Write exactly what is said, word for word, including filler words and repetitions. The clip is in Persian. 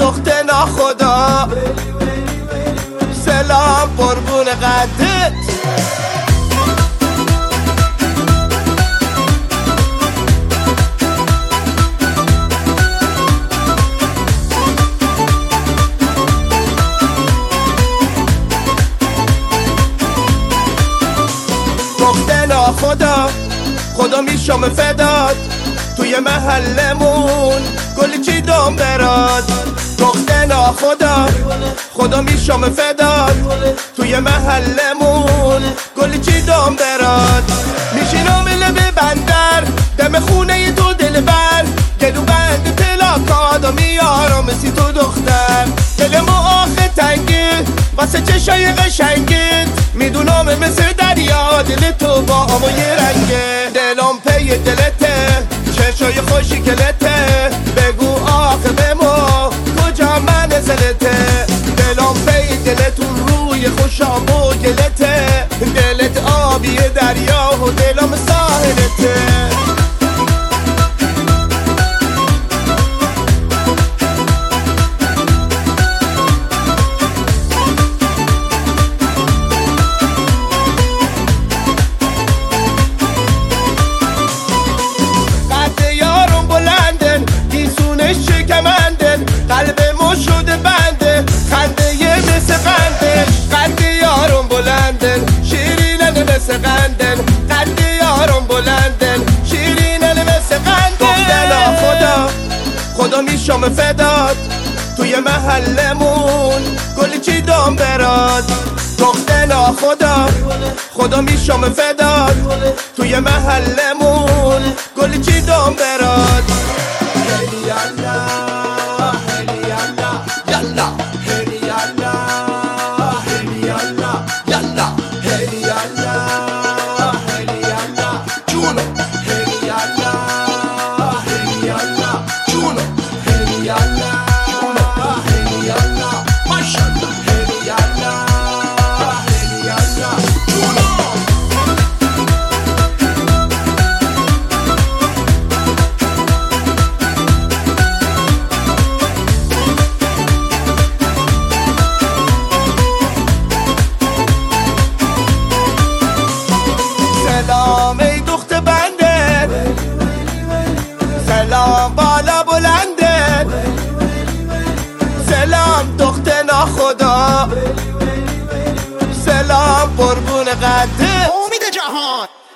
دختر ناخدا، سلام قربون قدت. دختر ناخدا خدا میشم فداد، توی محلمون کلی چی دام براد. دختر ناخدا خدا میشم فداد، توی محلمون کلی چی دام براد. میشینم لب بندر دم خونه تو دل بر، گلو بند تلاکادا میارم سی تو دختر. دل ما آخه تنگه واسه چشای قشنگت، میدونم مثل دریا دل تو با آبای رنگه. دلم پی دلته چشای خوشی کلته، بگو آخه به ما کجا منزلته. دلم پی دلتون روی خوشام و گلته، دلت آبی دریا و دلم ساحلته. قلب ما شده بنده خنده یه مثل قندن، قد یارم بلندن شیرینن مثل قندن، قد یارم بلندن شیرینن مثل قندن. دختر ناخدا خدا میشم فداد، توی محلمون کلی چی دام براد. دختر ناخدا خدا میشم فداد، توی محلمون کلی چی دام براد. سلام ای دختر بنده، سلام بالا بلنده، سلام دختر ناخدا، سلام قربون قدت. امید جهان